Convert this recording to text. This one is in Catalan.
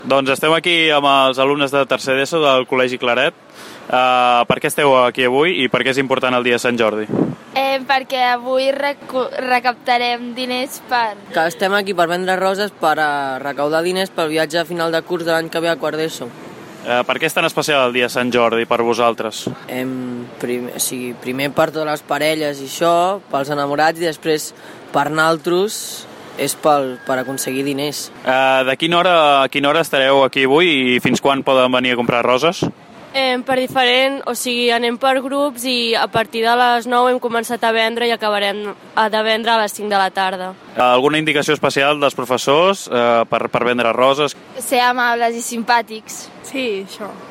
Doncs estem aquí amb els alumnes de tercer d'ESO del Col·legi Claret. Per què esteu aquí avui i per què és important el dia de Sant Jordi? Perquè avui recaptarem diners per... Que estem aquí per vendre roses per recaudar diners pel viatge a final de curs de l'any que ve a quart d'ESO. Per què és tan especial el dia de Sant Jordi per vosaltres? Primer per totes les parelles i això, pels enamorats, i després per nosaltres és per aconseguir diners. De quina hora estareu aquí avui i fins quan poden venir a comprar roses? Per diferent, o sigui, anem per grups i a partir de les 9 hem començat a vendre i acabarem de vendre a les 5 de la tarda. Alguna indicació especial dels professors per vendre roses? Ser amables i simpàtics. Sí, això.